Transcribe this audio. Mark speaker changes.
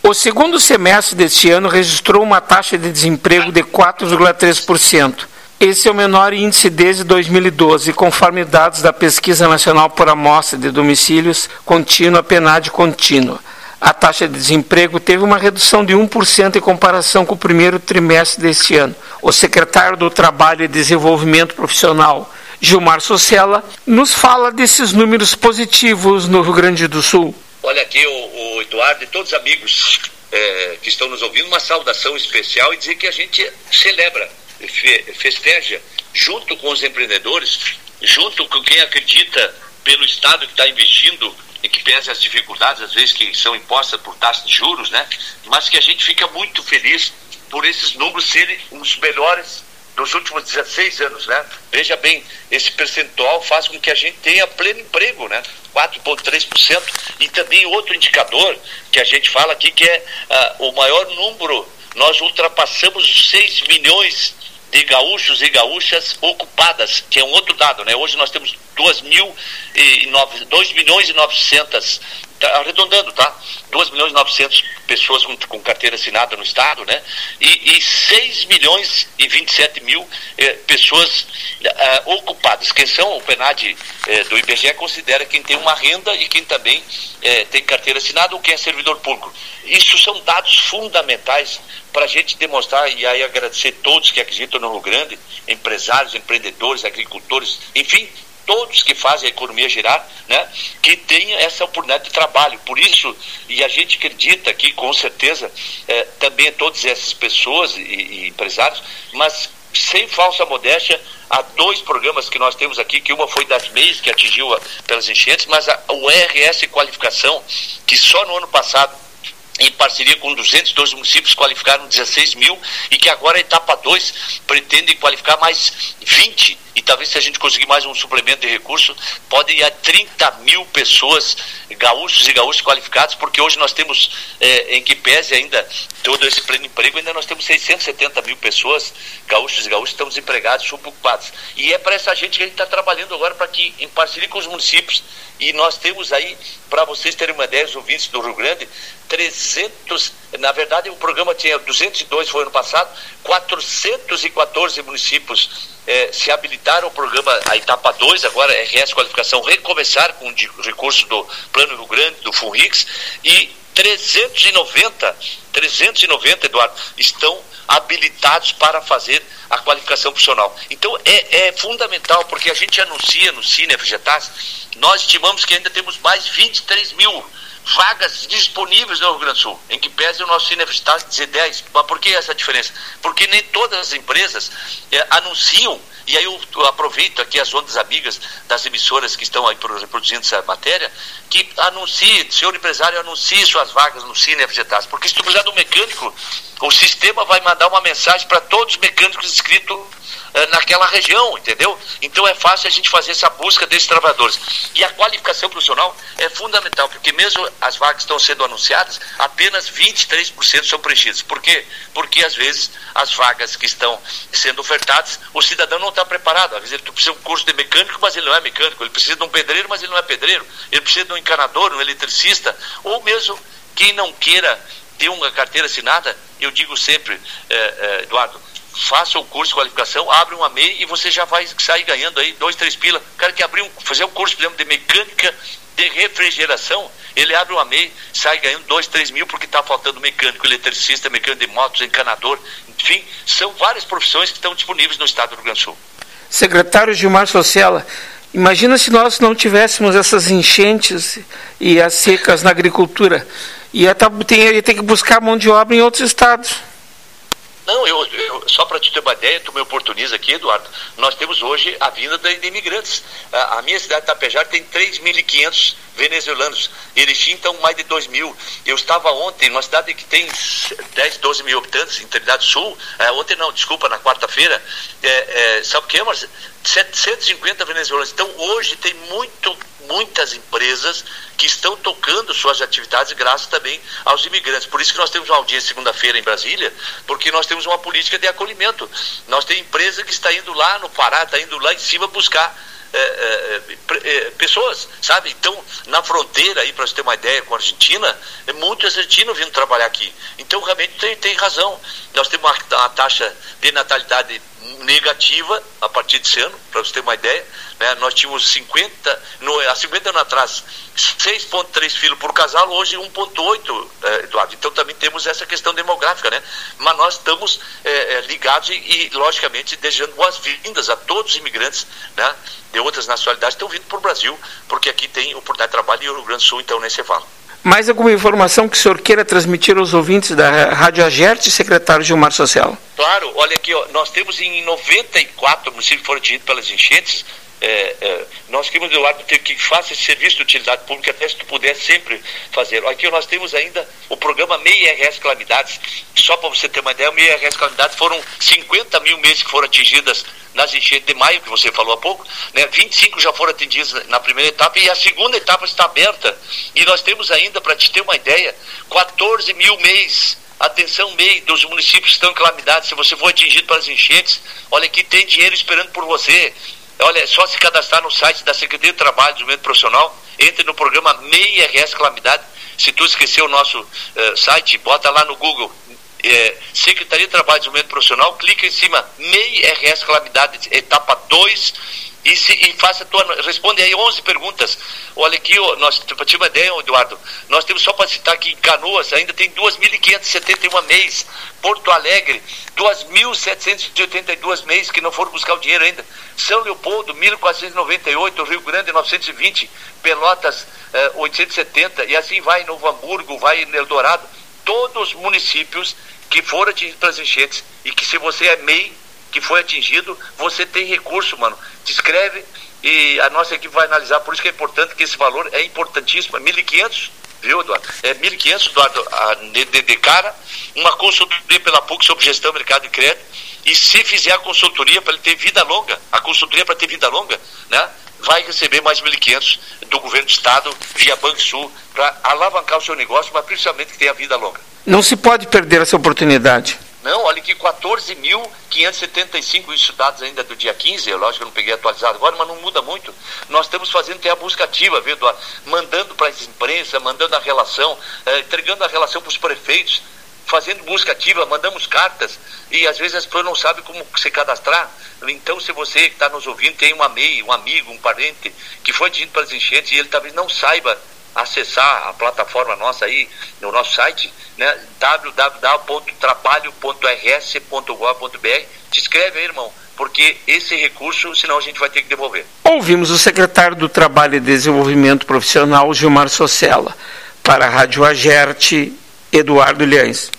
Speaker 1: O segundo semestre deste ano registrou uma taxa de desemprego de 4,3%. Esse é o menor índice desde 2012, conforme dados da Pesquisa Nacional por Amostra de Domicílios Contínua, PNAD Contínua. A taxa de desemprego teve uma redução de 1% em comparação com o primeiro trimestre deste ano. O secretário do Trabalho e Desenvolvimento Profissional, Gilmar Socella, nos fala desses números positivos no Rio Grande do Sul.
Speaker 2: Olha aqui o Eduardo e todos os amigos que estão nos ouvindo, uma saudação especial e dizer que a gente celebra, festeja, junto com os empreendedores, junto com quem acredita pelo Estado que está investindo e que pese as dificuldades, às vezes, que são impostas por taxas de juros, né? Mas que a gente fica muito feliz por esses números serem os melhores dos últimos 16 anos, né? Veja bem, esse percentual faz com que a gente tenha pleno emprego, né? 4,3%. E também outro indicador que a gente fala aqui, que é o maior número, nós ultrapassamos os 6 milhões de gaúchos e gaúchas ocupadas, que é um outro dado, né? Hoje nós temos 2 milhões e 900, arredondando, tá? 2 milhões e 900 pessoas com carteira assinada no estado, né? E 6 milhões e 27 mil pessoas ocupadas. Quem são? O PNAD do IBGE considera quem tem uma renda e quem também tem carteira assinada ou quem é servidor público. Isso são dados fundamentais para a gente demonstrar, e aí agradecer todos que acreditam no Rio Grande, empresários, empreendedores, agricultores, enfim, todos que fazem a economia girar, né, que tenham essa oportunidade de trabalho. Por isso, e a gente acredita que, com certeza, também todas essas pessoas e empresários, mas sem falsa modéstia, há 2 programas que nós temos aqui, que uma foi das MEIs, que atingiu pelas enchentes, mas o RS Qualificação, que só no ano passado, em parceria com 212 municípios, qualificaram 16 mil e que agora a etapa 2 pretende qualificar mais 20 e talvez se a gente conseguir mais um suplemento de recurso, pode ir a 30 mil pessoas, gaúchos e gaúchas qualificados, porque hoje nós temos, em que pese ainda todo esse pleno emprego, ainda nós temos 670 mil pessoas, gaúchos e gaúchas, estão desempregados, subocupados. E é para essa gente que a gente está trabalhando agora, para que, em parceria com os municípios, e nós temos aí, para vocês terem uma ideia, os ouvintes do Rio Grande, 300, na verdade o programa tinha 202, foi ano passado, 414 municípios se habilitaram ao programa, a etapa 2, agora RS Qualificação, recomeçar com o recurso do Plano Rio Grande, do FUNRIX, e 390, Eduardo, estão habilitados para fazer a qualificação profissional. Então é fundamental, porque a gente anuncia no Cine FGTAS, nós estimamos que ainda temos mais 23 mil vagas disponíveis no Rio Grande do Sul, em que pese o nosso Cine FGTAS dizer 10. Mas por que essa diferença? Porque nem todas as empresas anunciam, e aí eu aproveito aqui as ondas amigas das emissoras que estão aí reproduzindo essa matéria, que anuncie, senhor empresário, anuncie suas vagas no Cine FGTAS, porque se tu precisar de um mecânico, o sistema vai mandar uma mensagem para todos os mecânicos inscritos naquela região, entendeu? Então é fácil a gente fazer essa busca desses trabalhadores. E a qualificação profissional é fundamental, porque mesmo as vagas estão sendo anunciadas, apenas 23% são preenchidas. Por quê? Porque às vezes as vagas que estão sendo ofertadas, o cidadão não está preparado. Às vezes ele precisa de um curso de mecânico, mas ele não é mecânico. Ele precisa de um pedreiro, mas ele não é pedreiro. Ele precisa de um encanador, um eletricista, ou mesmo quem não queira ter uma carteira assinada. Eu digo sempre, Eduardo, faça o curso de qualificação, abre uma MEI e você já vai sair ganhando aí 2, 3 pila. O cara que fazer um curso, por exemplo, de mecânica de refrigeração, ele abre uma MEI, sai ganhando 2, 3 mil, porque está faltando mecânico, eletricista, mecânico de motos, encanador, enfim, são várias profissões que estão disponíveis no estado do Rio Grande do Sul.
Speaker 1: Secretário Gilmar Socella, imagina se nós não tivéssemos essas enchentes e as secas na agricultura, ia ter que buscar mão de obra em outros estados.
Speaker 2: Não, só para te ter uma ideia, tu me oportuniza aqui, Eduardo, nós temos hoje a vinda de imigrantes. A minha cidade de Tapejara tem 3.500 venezuelanos, Erechim estão mais de 2.000. Eu estava ontem, numa cidade que tem 10, 12 mil habitantes, em Trinidade do Sul, na quarta-feira, sabe o que é, mas 750 venezuelanos. Então hoje tem muitas empresas que estão tocando suas atividades graças também aos imigrantes. Por isso que nós temos uma audiência segunda-feira em Brasília, porque nós temos uma política de acolhimento. Nós temos empresa que está indo lá no Pará, está indo lá em cima buscar pessoas, sabe? Então, na fronteira aí, para você ter uma ideia, com a Argentina, é muito argentino vindo trabalhar aqui. Então, realmente tem razão. Nós temos uma taxa de natalidade negativa a partir desse ano, para você ter uma ideia, né? Nós tínhamos há 50 anos atrás 6,3 filhos por casal, hoje 1,8, Eduardo. Então também temos essa questão demográfica, né? Mas nós estamos ligados e logicamente desejando boas-vindas a todos os imigrantes, né, de outras nacionalidades que estão vindo para o Brasil, porque aqui tem oportunidade de trabalho e o Rio Grande do Sul então nem se fala.
Speaker 1: Mais alguma informação que o senhor queira transmitir aos ouvintes da Rádio Agerte, secretário Gilmar Social?
Speaker 2: Claro, olha aqui, ó, nós temos em 94 municípios que foram atingidos pelas enchentes. Nós queremos, Eduardo, que faça esse serviço de utilidade pública, até se tu puder sempre fazer. Aqui nós temos ainda o programa MEI-RS Calamidades. Só para você ter uma ideia, o MEI-RS Calamidades foram 50 mil meses que foram atingidas nas enchentes de maio, que você falou há pouco, né? 25 já foram atendidos na primeira etapa e a segunda etapa está aberta. E nós temos ainda, para te ter uma ideia, 14 mil MEIs. Atenção, MEI, dos municípios que estão em calamidade. Se você for atingido pelas enchentes, olha aqui, tem dinheiro esperando por você. Olha, é só se cadastrar no site da Secretaria de Trabalho e Desenvolvimento Profissional, entre no programa MEI-RS Calamidade. Se tu esqueceu o nosso site, bota lá no Google, Secretaria de Trabalho e Desenvolvimento Profissional, clica em cima, MEI-RS Calamidade, etapa 2, e faça responde aí 11 perguntas. Olha aqui, para ter uma ideia, Eduardo, nós temos, só para citar aqui, em Canoas, ainda tem 2.571 MEIs, Porto Alegre, 2.782 MEIs que não foram buscar o dinheiro ainda, São Leopoldo, 1.498, Rio Grande, 920, Pelotas, 870, e assim vai, Novo Hamburgo, vai Eldorado, todos os municípios que foram atingidos pelas enchentes, e que se você é MEI, que foi atingido, você tem recurso, mano. Te inscreve e a nossa equipe vai analisar. Por isso que é importante, que esse valor é importantíssimo. É 1.500, viu, Eduardo? É 1.500, Eduardo, de cara. Uma consultoria pela PUC sobre gestão, mercado de crédito. E se fizer a consultoria para ele ter vida longa, a consultoria para ter vida longa, né, vai receber mais 1.500 do governo do estado, via Banrisul, para alavancar o seu negócio, mas principalmente que tenha vida longa.
Speaker 1: Não se pode perder essa oportunidade.
Speaker 2: Não, olha aqui, 14.575 dados ainda do dia 15, lógico que eu não peguei atualizado agora, mas não muda muito. Nós estamos fazendo até a busca ativa, viu, Eduardo? Mandando para a imprensa, mandando a relação, entregando a relação para os prefeitos, fazendo busca ativa, mandamos cartas, e às vezes as pessoas não sabem como se cadastrar. Então, se você que está nos ouvindo tem um MEI, um amigo, um parente que foi atingido pelas enchentes e ele talvez não saiba acessar a plataforma nossa aí, no nosso site, né, www.trabalho.rs.gov.br. Te inscreve aí, irmão, porque esse recurso, senão a gente vai ter que devolver.
Speaker 1: Ouvimos o secretário do Trabalho e Desenvolvimento Profissional, Gilmar Socella. Para a Rádio Agerte, Eduardo Ilhães.